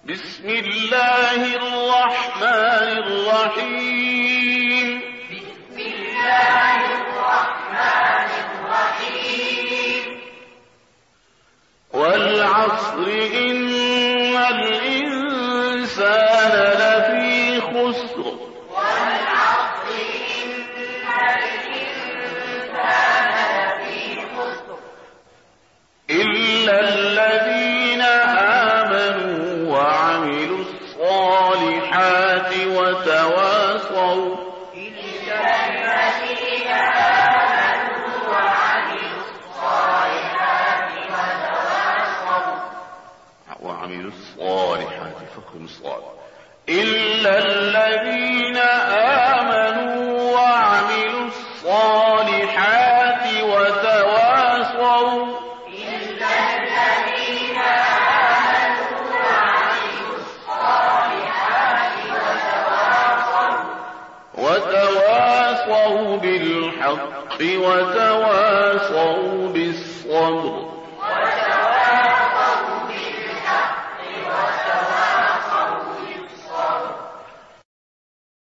بسم الله الرحمن الرحيم. بسم الله الرحمن الرحيم. والعصر إن الإنسان لفي خسر. والعصر إن الإنسان لفي خسر. إلا الذين آمنوا وعملوا الصالحات وتواصوا فخم الصاد. إلا الذين آمنوا وعملوا الصالحات وتواصوا وتواصوا بالحق وتواصوا بالصبر.